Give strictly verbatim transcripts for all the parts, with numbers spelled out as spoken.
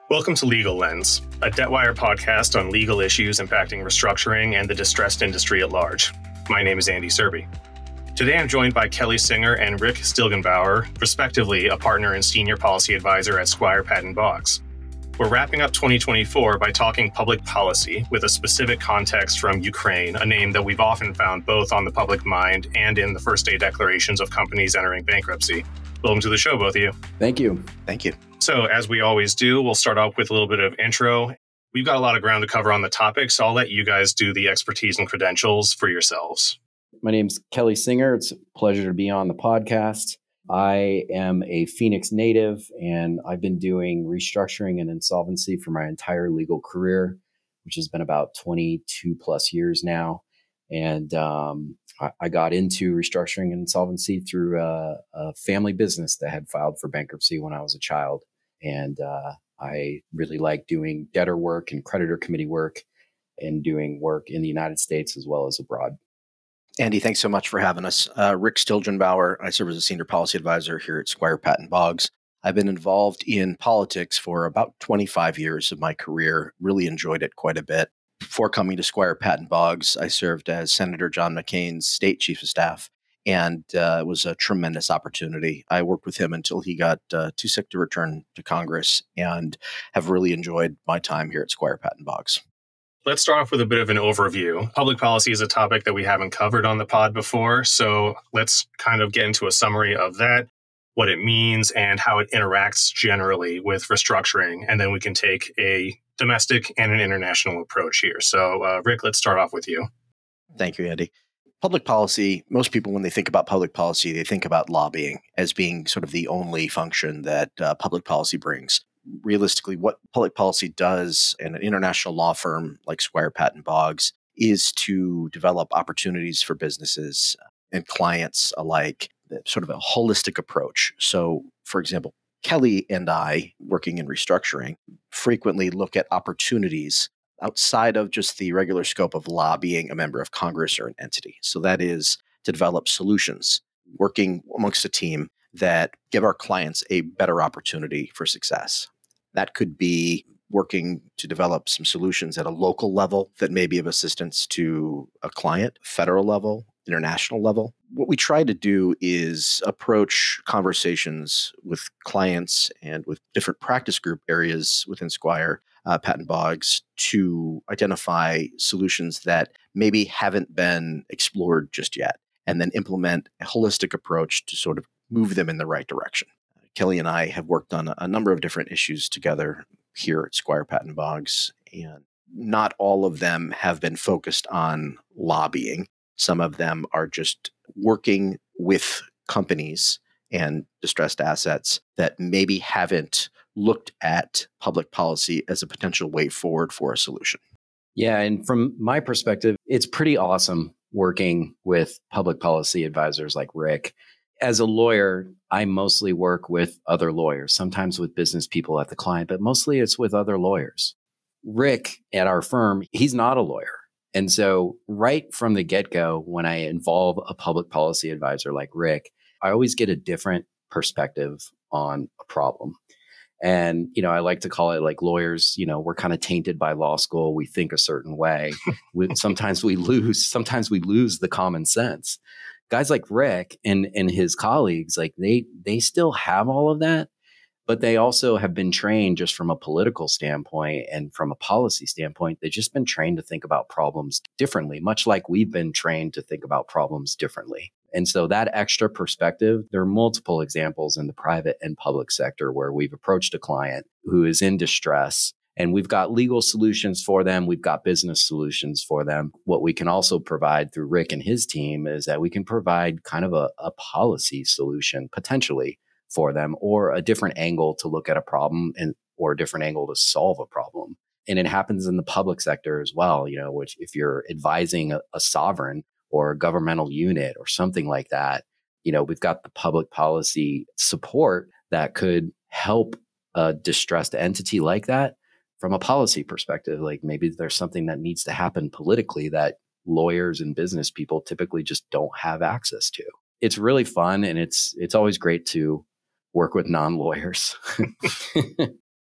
Welcome to Legal Lens, a DebtWire podcast on legal issues impacting restructuring and the distressed industry at large. My name is Andy Serby. Today I'm joined by Kelly Singer and Rick Stilgenbauer, respectively a partner and senior policy advisor at Squire Patton Boggs. We're wrapping up twenty twenty-four by talking public policy with a specific context from Ukraine, a name that we've often found both on the public mind and in the first day declarations of companies entering bankruptcy. Welcome to the show, both of you. Thank you. Thank you. So as we always do, we'll start off with a little bit of intro. We've got a lot of ground to cover on the topic, so I'll let you guys do the expertise and credentials for yourselves. My name's Kelly Singer. It's a pleasure to be on the podcast. I am a Phoenix native, and I've been doing restructuring and insolvency for my entire legal career, which has been about twenty-two plus years now. And um, I, I got into restructuring and insolvency through a, a family business that had filed for bankruptcy when I was a child. And uh, I really like doing debtor work and creditor committee work and doing work in the United States as well as abroad. Andy, thanks so much for having us. Uh, Rick Stilgenbauer. I serve as a senior policy advisor here at Squire Patton Boggs. I've been involved in politics for about twenty-five years of my career, really enjoyed it quite a bit. Before coming to Squire Patton Boggs, I served as Senator John McCain's state chief of staff, and uh, it was a tremendous opportunity. I worked with him until he got uh, too sick to return to Congress, and have really enjoyed my time here at Squire Patton Boggs. Let's start off with a bit of an overview. Public policy is a topic that we haven't covered on the pod before, so let's kind of get into a summary of that, what it means, and how it interacts generally with restructuring, and then we can take a domestic and an international approach here. So, uh, Rick, let's start off with you. Thank you, Andy. Public policy, most people, when they think about public policy, they think about lobbying as being sort of the only function that uh, public policy brings. Realistically, what public policy does in an international law firm like Squire Patton Boggs is to develop opportunities for businesses and clients alike, sort of a holistic approach. So, for example, Kelly and I, working in restructuring, frequently look at opportunities outside of just the regular scope of lobbying a member of Congress or an entity. So that is to develop solutions, working amongst a team that give our clients a better opportunity for success. That could be working to develop some solutions at a local level that may be of assistance to a client, federal level, international level. What we try to do is approach conversations with clients and with different practice group areas within Squire uh, Patton Boggs to identify solutions that maybe haven't been explored just yet, and then implement a holistic approach to sort of move them in the right direction. Kelly and I have worked on a, a number of different issues together here at Squire Patton Boggs, and not all of them have been focused on lobbying. Some of them are just working with companies and distressed assets that maybe haven't looked at public policy as a potential way forward for a solution. Yeah, and from my perspective, it's pretty awesome working with public policy advisors like Rick. As a lawyer, I mostly work with other lawyers, sometimes with business people at the client, but mostly it's with other lawyers. Rick at our firm, he's not a lawyer. And so right from the get-go, when I involve a public policy advisor like Rick, I always get a different perspective on a problem. And, you know, I like to call it like lawyers, you know, we're kind of tainted by law school. We think a certain way. we, sometimes we lose, sometimes we lose the common sense. Guys like Rick and, and his colleagues, like they, they still have all of that, but they also have been trained just from a political standpoint and from a policy standpoint. They've just been trained to think about problems differently, much like we've been trained to think about problems differently. And so that extra perspective, there are multiple examples in the private and public sector where we've approached a client who is in distress, and we've got legal solutions for them. We've got business solutions for them. What we can also provide through Rick and his team is that we can provide kind of a, a policy solution potentially for them, or a different angle to look at a problem and or a different angle to solve a problem. And it happens in the public sector as well, you know, which if you're advising a, a sovereign or a governmental unit or something like that, you know, we've got the public policy support that could help a distressed entity like that from a policy perspective. Like maybe there's something that needs to happen politically that lawyers and business people typically just don't have access to. It's really fun, and it's it's always great to work with non-lawyers.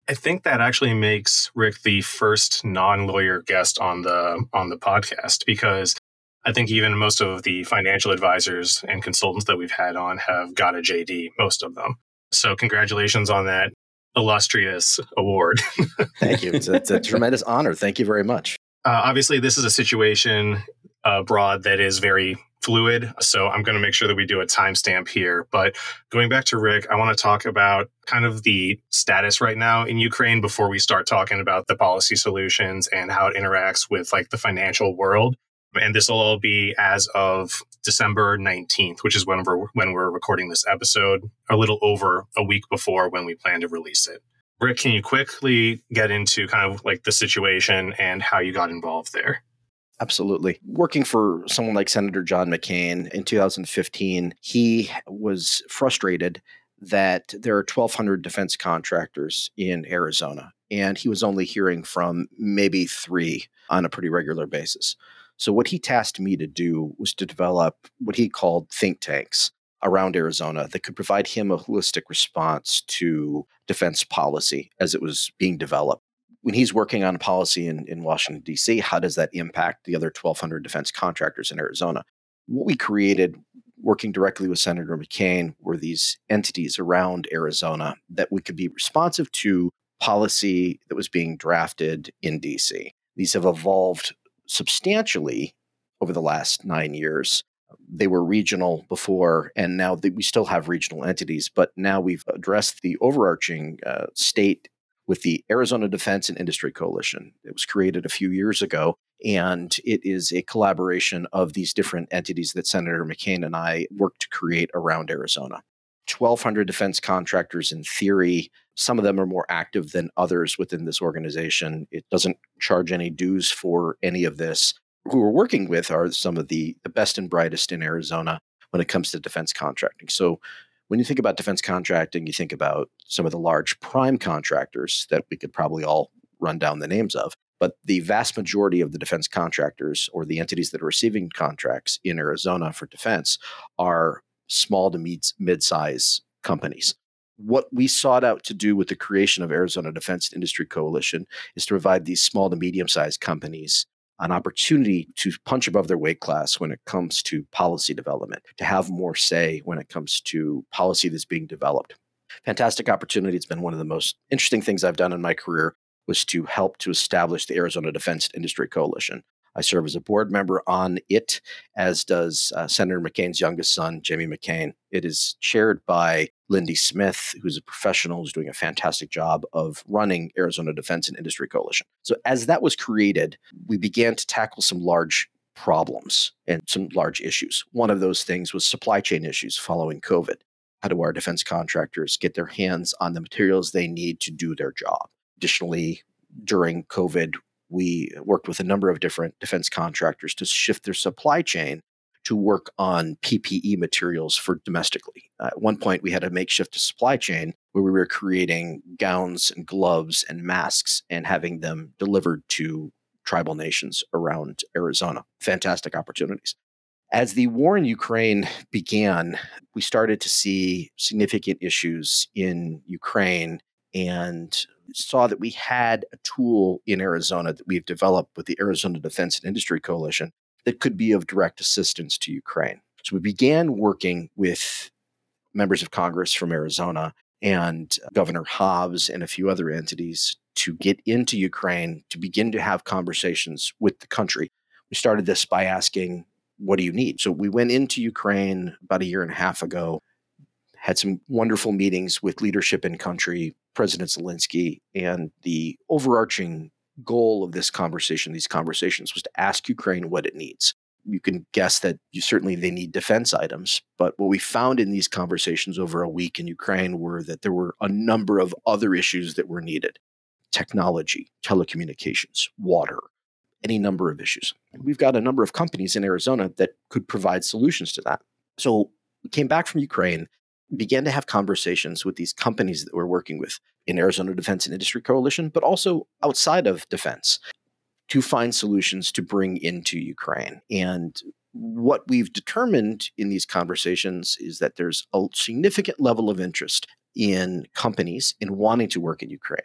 I think that actually makes Rick the first non-lawyer guest on the on the podcast, because I think even most of the financial advisors and consultants that we've had on have got a J D, most of them. So congratulations on that illustrious award. Thank you. It's a, it's a tremendous honor. Thank you very much. Uh, obviously, this is a situation abroad that is very fluid, so I'm going to make sure that we do a timestamp here. But going back to Rick, I want to talk about kind of the status right now in Ukraine before we start talking about the policy solutions and how it interacts with like the financial world. And this will all be as of December nineteenth, which is when we're when we're recording this episode, a little over a week before when we plan to release it. Rick, can you quickly get into kind of like the situation and how you got involved there? Absolutely. Working for someone like Senator John McCain in two thousand fifteen, he was frustrated that there are twelve hundred defense contractors in Arizona, and he was only hearing from maybe three on a pretty regular basis. So what he tasked me to do was to develop what he called think tanks around Arizona that could provide him a holistic response to defense policy as it was being developed. When he's working on policy in, in Washington, D C, how does that impact the other twelve hundred defense contractors in Arizona? What we created working directly with Senator McCain were these entities around Arizona that we could be responsive to policy that was being drafted in D C. These have evolved substantially over the last nine years. They were regional before, and now they, we still have regional entities, but now we've addressed the overarching uh, state with the Arizona Defense and Industry Coalition. It was created a few years ago, and it is a collaboration of these different entities that Senator McCain and I worked to create around Arizona. twelve hundred defense contractors in theory. Some of them are more active than others within this organization. It doesn't charge any dues for any of this. Who we're working with are some of the, the best and brightest in Arizona when it comes to defense contracting. So when you think about defense contracting, you think about some of the large prime contractors that we could probably all run down the names of. But the vast majority of the defense contractors or the entities that are receiving contracts in Arizona for defense are small to mid- mid-size companies. What we sought out to do with the creation of Arizona Defense and Industry Coalition is to provide these small to medium-sized companies an opportunity to punch above their weight class when it comes to policy development, to have more say when it comes to policy that's being developed. Fantastic opportunity. It's been one of the most interesting things I've done in my career was to help to establish the Arizona Defense Industry Coalition. I serve as a board member on it, as does uh, Senator McCain's youngest son, Jimmy McCain. It is chaired by Lindy Smith, who's a professional, who's doing a fantastic job of running Arizona Defense and Industry Coalition. So as that was created, we began to tackle some large problems and some large issues. One of those things was supply chain issues following COVID. How do our defense contractors get their hands on the materials they need to do their job? Additionally, during COVID, we worked with a number of different defense contractors to shift their supply chain to work on P P E materials for domestically. Uh, at one point, we had a makeshift supply chain where we were creating gowns and gloves and masks and having them delivered to tribal nations around Arizona. Fantastic opportunities. As the war in Ukraine began, we started to see significant issues in Ukraine and saw that we had a tool in Arizona that we've developed with the Arizona Defense and Industry Coalition that could be of direct assistance to Ukraine. So we began working with members of Congress from Arizona and Governor Hobbs and a few other entities to get into Ukraine to begin to have conversations with the country. We started this by asking, what do you need? So we went into Ukraine about a year and a half ago, had some wonderful meetings with leadership in country, President Zelensky, and the overarching goal of this conversation, these conversations, was to ask Ukraine what it needs. You can guess that you certainly they need defense items, but what we found in these conversations over a week in Ukraine were that there were a number of other issues that were needed. Technology, telecommunications, water, any number of issues. We've got a number of companies in Arizona that could provide solutions to that. So we came back from Ukraine, began to have conversations with these companies that we're working with in Arizona Defense and Industry Coalition, but also outside of defense to find solutions to bring into Ukraine. And what we've determined in these conversations is that there's a significant level of interest in companies in wanting to work in Ukraine.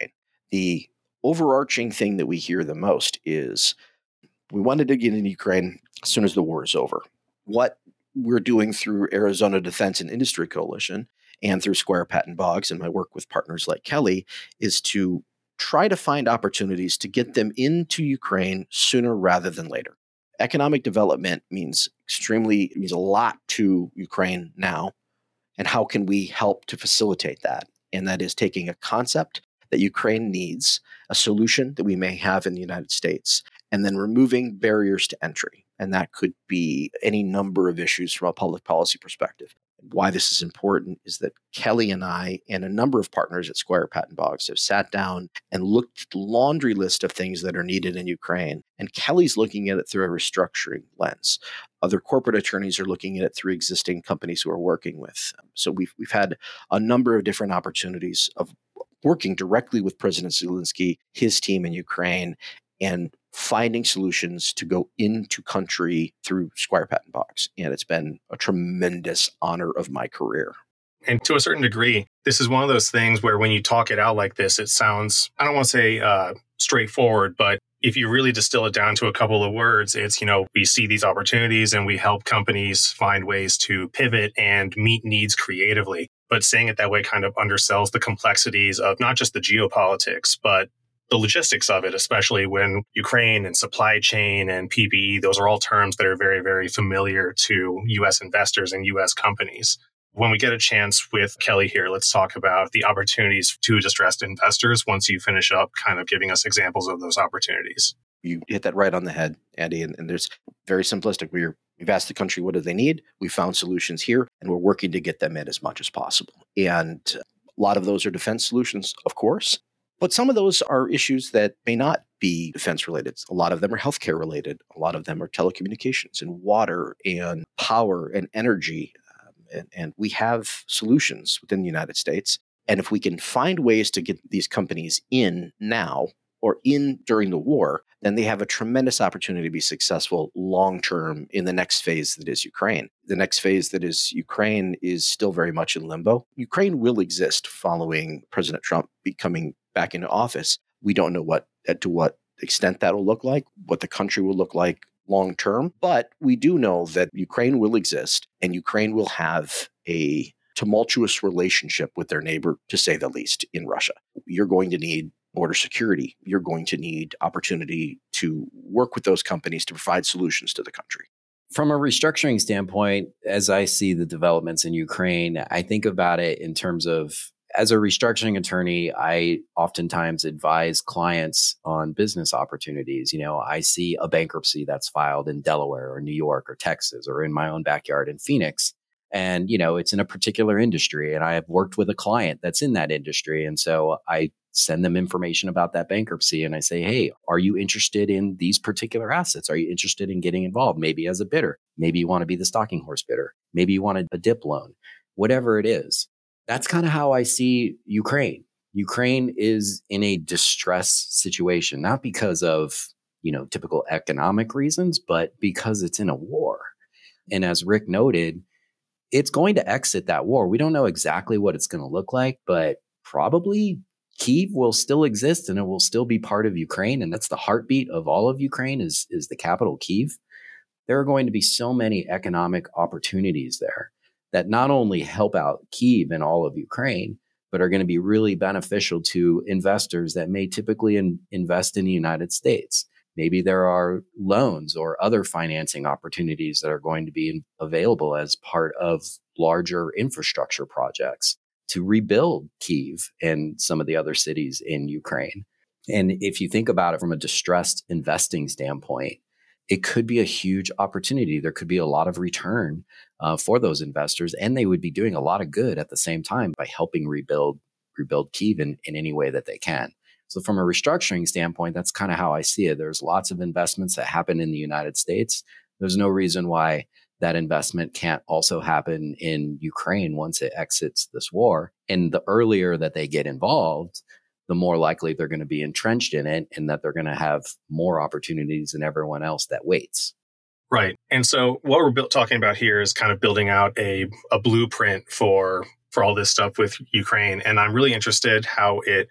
The overarching thing that we hear the most is we wanted to get into Ukraine as soon as the war is over. What we're doing through Arizona Defense and Industry Coalition and through Squire Patton Boggs and my work with partners like Kelly is to try to find opportunities to get them into Ukraine sooner rather than later. Economic development means extremely, it means a lot to Ukraine now. And how can we help to facilitate that? And that is taking a concept that Ukraine needs, a solution that we may have in the United States, and then removing barriers to entry. And that could be any number of issues from a public policy perspective. Why this is important is that Kelly and I and a number of partners at Squire Patton Boggs have sat down and looked at the laundry list of things that are needed in Ukraine. And Kelly's looking at it through a restructuring lens. Other corporate attorneys are looking at it through existing companies who are working with. So we've we've had a number of different opportunities of working directly with President Zelensky, his team in Ukraine, and finding solutions to go into country through Squire Patton Boggs. And it's been a tremendous honor of my career. And to a certain degree, this is one of those things where when you talk it out like this, it sounds, I don't want to say uh, straightforward, but if you really distill it down to a couple of words, it's, you know, we see these opportunities and we help companies find ways to pivot and meet needs creatively. But saying it that way kind of undersells the complexities of not just the geopolitics, but the logistics of it, especially when Ukraine and supply chain and P P E, those are all terms that are very, very familiar to U S investors and U S companies. When we get a chance with Kelly here, let's talk about the opportunities to distressed investors once you finish up kind of giving us examples of those opportunities. You hit that right on the head, Andy, and, and there's very simplistic. We're, we've asked the country, what do they need? We found solutions here, and we're working to get them in as much as possible. And a lot of those are defense solutions, of course. But some of those are issues that may not be defense related. A lot of them are healthcare related. A lot of them are telecommunications and water and power and energy. Um, and, and we have solutions within the United States. And if we can find ways to get these companies in now or in during the war, then they have a tremendous opportunity to be successful long-term in the next phase that is Ukraine. The next phase that is Ukraine is still very much in limbo. Ukraine will exist following President Trump becoming back into office. We don't know what to what extent that will look like, what the country will look like long term, but we do know that Ukraine will exist and Ukraine will have a tumultuous relationship with their neighbor, to say the least, in Russia. You're going to need border security. You're going to need opportunity to work with those companies to provide solutions to the country. From a restructuring standpoint, as I see the developments in Ukraine, I think about it in terms of, as a restructuring attorney, I oftentimes advise clients on business opportunities. You know, I see a bankruptcy that's filed in Delaware or New York or Texas or in my own backyard in Phoenix. And, you know, it's in a particular industry. And I have worked with a client that's in that industry. And so I send them information about that bankruptcy. And I say, hey, are you interested in these particular assets? Are you interested in getting involved? Maybe as a bidder. Maybe you want to be the stalking horse bidder. Maybe you want a, a dip loan, whatever it is. That's kind of how I see Ukraine. Ukraine is in a distress situation, not because of, you know, typical economic reasons, but because it's in a war. And as Rick noted, it's going to exit that war. We don't know exactly what it's going to look like, but probably Kyiv will still exist and it will still be part of Ukraine. And that's the heartbeat of all of Ukraine is, is the capital, Kyiv. There are going to be so many economic opportunities there that not only help out Kyiv and all of Ukraine, but are going to be really beneficial to investors that may typically in, invest in the United States. Maybe there are loans or other financing opportunities that are going to be in, available as part of larger infrastructure projects to rebuild Kyiv and some of the other cities in Ukraine. And if you think about it from a distressed investing standpoint, it could be a huge opportunity. There could be a lot of return uh, for those investors, and they would be doing a lot of good at the same time by helping rebuild rebuild Kyiv in, in any way that they can. So from a restructuring standpoint, that's kind of how I see it. There's lots of investments that happen in the United States. There's no reason why that investment can't also happen in Ukraine once it exits this war. And the earlier that they get involved, the more likely they're going to be entrenched in it and that they're going to have more opportunities than everyone else that waits. Right. And so what we're built, talking about here is kind of building out a, a blueprint for, for all this stuff with Ukraine. And I'm really interested how it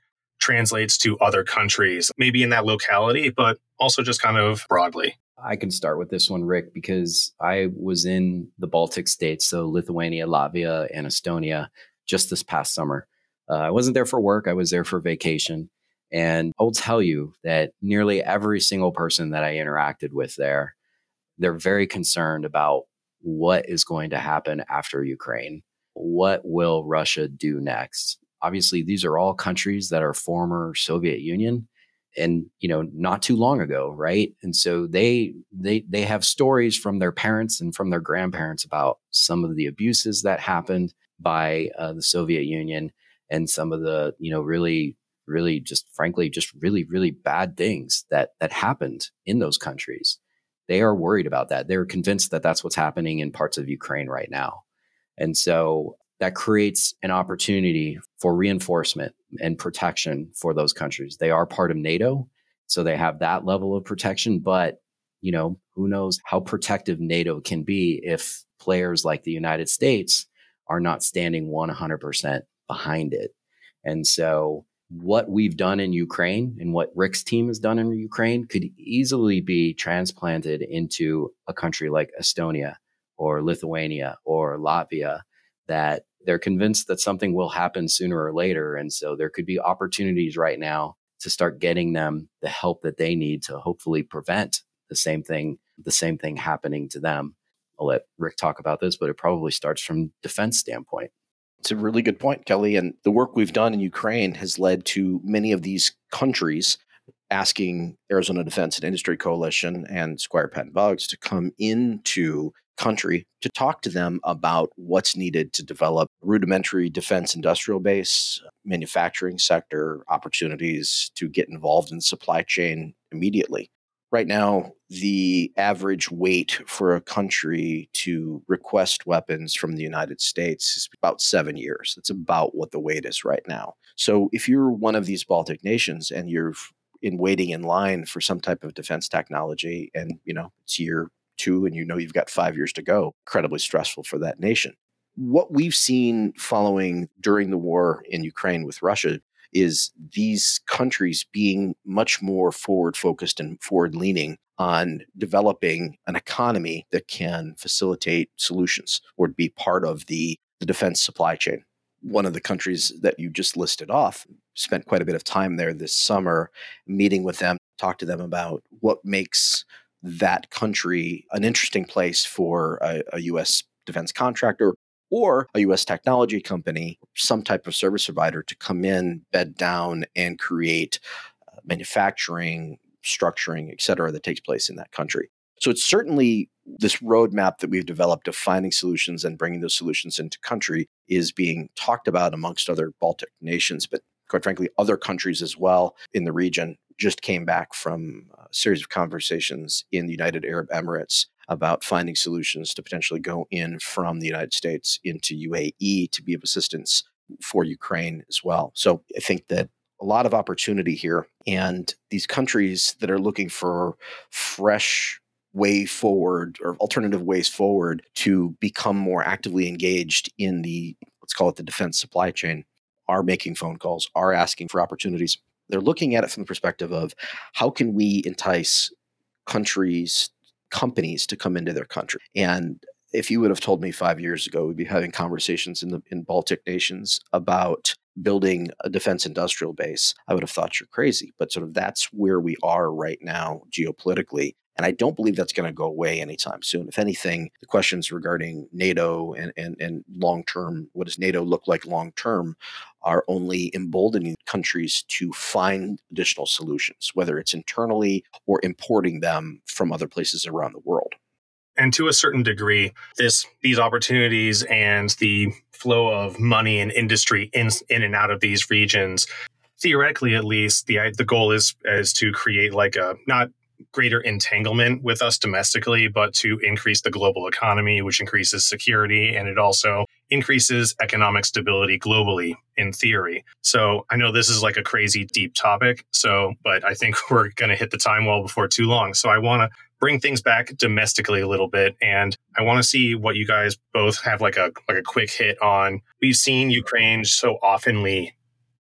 translates to other countries, maybe in that locality, but also just kind of broadly. I can start with this one, Rick, because I was in the Baltic states, so Lithuania, Latvia, and Estonia, just this past summer. Uh, I wasn't there for work. I was there for vacation. And I'll tell you that nearly every single person that I interacted with there, they're very concerned about what is going to happen after Ukraine. What will Russia do next? Obviously, these are all countries that are former Soviet Union and, you know, not too long ago, right? And so they they they have stories from their parents and from their grandparents about some of the abuses that happened by uh, the Soviet Union and some of the, you know, really really just frankly, just really, really bad things that that happened in those countries. They are worried about that. They're convinced that that's what's happening in parts of Ukraine right now. And so that creates an opportunity for reinforcement and protection for those countries. They are part of NATO, so they have that level of protection. But, you know, who knows how protective NATO can be if players like the United States are not standing one hundred percent behind it. And so what we've done in Ukraine and what Rick's team has done in Ukraine could easily be transplanted into a country like Estonia or Lithuania or Latvia, that they're convinced that something will happen sooner or later. And so there could be opportunities right now to start getting them the help that they need to hopefully prevent the same thing, the same thing happening to them. I'll let Rick talk about this, but it probably starts from defense standpoint. It's a really good point, Kelly. And the work we've done in Ukraine has led to many of these countries asking Arizona Defense and Industry Coalition and Squire Patton Boggs to come into country to talk to them about what's needed to develop rudimentary defense industrial base, manufacturing sector opportunities to get involved in the supply chain immediately. Right now, the average wait for a country to request weapons from the United States is about seven years. That's about what the wait is right now. So if you're one of these Baltic nations and you're in waiting in line for some type of defense technology and, you know, it's year two and you know you've got five years to go, incredibly stressful for that nation. What we've seen following during the war in Ukraine with Russia is these countries being much more forward-focused and forward-leaning on developing an economy that can facilitate solutions or be part of the, the defense supply chain. One of the countries that you just listed off, spent quite a bit of time there this summer, meeting with them, talk to them about what makes that country an interesting place for a, a U S defense contractor or a U S technology company, some type of service provider to come in, bed down, and create uh, manufacturing, structuring, et cetera, that takes place in that country. So it's certainly this roadmap that we've developed of finding solutions and bringing those solutions into country is being talked about amongst other Baltic nations, but quite frankly, other countries as well in the region. Just came back from a series of conversations in the United Arab Emirates about finding solutions to potentially go in from the United States into U A E to be of assistance for Ukraine as well. So I think that a lot of opportunity here, and these countries that are looking for fresh way forward or alternative ways forward to become more actively engaged in the, let's call it the defense supply chain, are making phone calls, are asking for opportunities. They're looking at it from the perspective of how can we entice countries, companies to come into their country. And if you would have told me five years ago, we'd be having conversations in the in Baltic nations about building a defense industrial base, I would have thought you're crazy. But sort of that's where we are right now geopolitically. And I don't believe that's going to go away anytime soon. If anything, the questions regarding NATO and, and, and long-term, what does NATO look like long-term, are only emboldening countries to find additional solutions, whether it's internally or importing them from other places around the world. And to a certain degree, this these opportunities and the flow of money and industry in, in and out of these regions, theoretically at least, the the goal is is to create like a not greater entanglement with us domestically, but to increase the global economy, which increases security, and it also increases economic stability globally in theory. So I know this is like a crazy deep topic, so but I think we're going to hit the time well before too long. So I want to bring things back domestically a little bit, and I want to see what you guys both have like a like a quick hit on. We've seen Ukraine so oftenly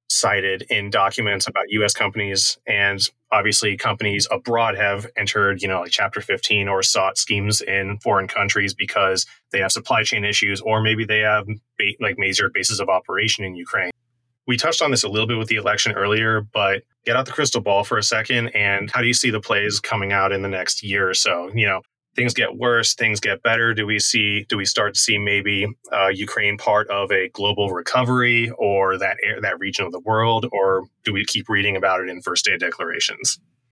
cited in documents about U S companies, and obviously companies abroad have entered, you know, like Chapter fifteen or sought schemes in foreign countries because they have supply chain issues, or maybe they have ba- like major bases of operation in Ukraine. We touched on this a little bit with the election earlier, but get out the crystal ball for a second. And how do you see the plays coming out in the next year or so? You know, things get worse, things get better. Do we see, do we start to see maybe uh, Ukraine part of a global recovery or that that region of the world? Or do we keep reading about it in first day declarations?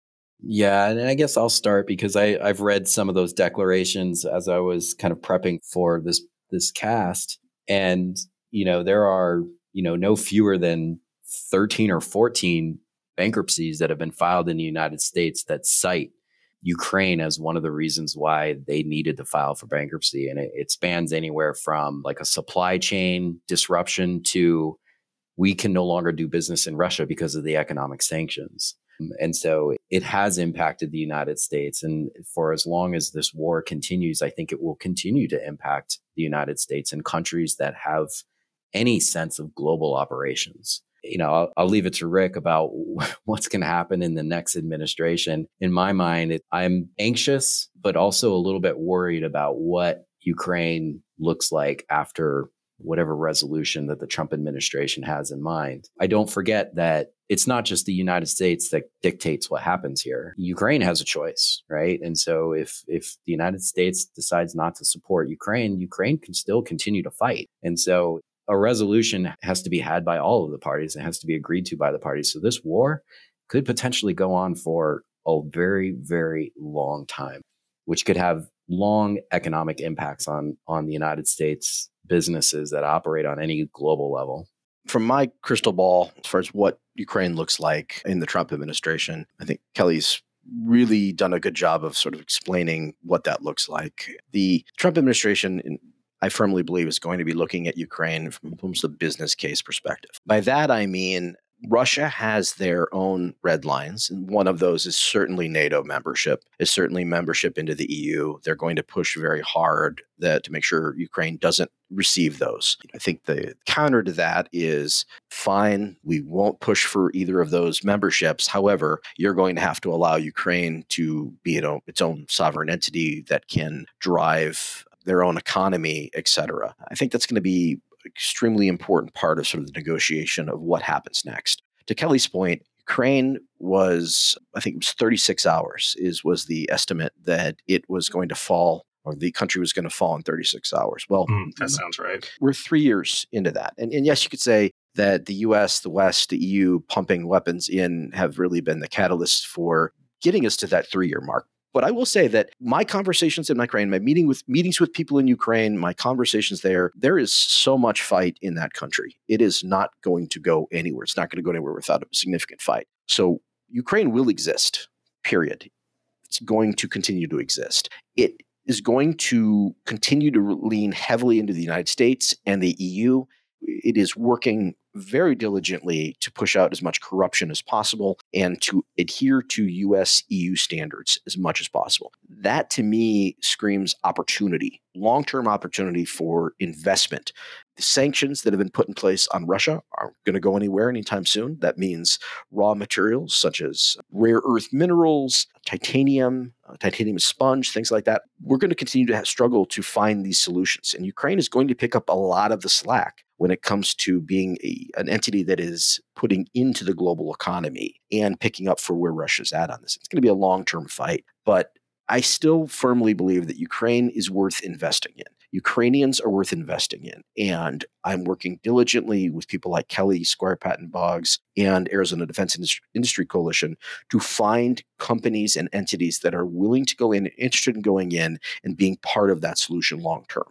Yeah, and I guess I'll start because I, I've read some of those declarations as I was kind of prepping for this this cast. And, you know, there are, you know, no fewer than thirteen or fourteen bankruptcies that have been filed in the United States that cite Ukraine as one of the reasons why they needed to file for bankruptcy. And it, it spans anywhere from like a supply chain disruption to we can no longer do business in Russia because of the economic sanctions. And so it has impacted the United States. And for as long as this war continues, I think it will continue to impact the United States and countries that have any sense of global operations. You know, I'll, I'll leave it to Rick about what's going to happen in the next administration. In my mind, it, I'm anxious, but also a little bit worried about what Ukraine looks like after whatever resolution that the Trump administration has in mind. I don't forget that it's not just the United States that dictates what happens here. Ukraine has a choice, right? And so if if the United States decides not to support Ukraine, Ukraine can still continue to fight. And so a resolution has to be had by all of the parties. It has to be agreed to by the parties. So this war could potentially go on for a very, very long time, which could have long economic impacts on, on the United States businesses that operate on any global level. From my crystal ball, as far as what Ukraine looks like in the Trump administration, I think Kelly's really done a good job of sort of explaining what that looks like. The Trump administration, in I firmly believe is going to be looking at Ukraine from almost a business case perspective. By that, I mean, Russia has their own red lines. And one of those is certainly NATO membership, is certainly membership into the E U. They're going to push very hard that to make sure Ukraine doesn't receive those. I think the counter to that is fine, we won't push for either of those memberships. However, you're going to have to allow Ukraine to be, you know, its own sovereign entity that can drive their own economy, et cetera. I think that's going to be an extremely important part of sort of the negotiation of what happens next. To Kelly's point, Ukraine was, I think it was thirty-six hours is was the estimate that it was going to fall, or the country was going to fall in thirty-six hours. Well, mm, that sounds right. We're three years into that. And, and yes, you could say that the U S, the West, the E U pumping weapons in have really been the catalyst for getting us to that three-year mark. But I will say that my conversations in Ukraine, my meeting with meetings with people in Ukraine, my conversations there, there is so much fight in that country. It is not going to go anywhere. It's not going to go anywhere without a significant fight. So Ukraine will exist, period. It's going to continue to exist. It is going to continue to lean heavily into the United States and the E U. It is working very diligently to push out as much corruption as possible and to adhere to U S E U standards as much as possible. That to me screams opportunity, long-term opportunity for investment. The sanctions that have been put in place on Russia aren't going to go anywhere anytime soon. That means raw materials such as rare earth minerals, titanium, uh, titanium sponge, things like that. We're going to continue to have, struggle to find these solutions. And Ukraine is going to pick up a lot of the slack when it comes to being a, an entity that is putting into the global economy and picking up for where Russia's at on this. It's going to be a long-term fight, but I still firmly believe that Ukraine is worth investing in. Ukrainians are worth investing in. And I'm working diligently with people like Kelly, Squire Patton Boggs, and Arizona Defense Industry, Industry Coalition to find companies and entities that are willing to go in, interested in going in and being part of that solution long-term.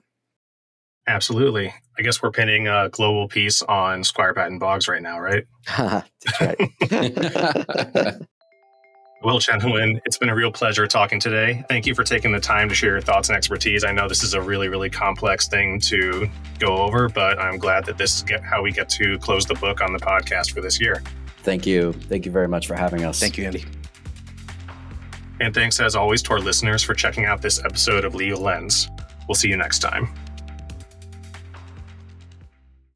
Absolutely. I guess we're pinning a global peace on Squire Patton Boggs right now, right? That's right. Well, gentlemen, it's been a real pleasure talking today. Thank you for taking the time to share your thoughts and expertise. I know this is a really, really complex thing to go over, but I'm glad that this is how we get to close the book on the podcast for this year. Thank you. Thank you very much for having us. Thank you, Andy. And thanks, as always, to our listeners for checking out this episode of Legal Lens. We'll see you next time.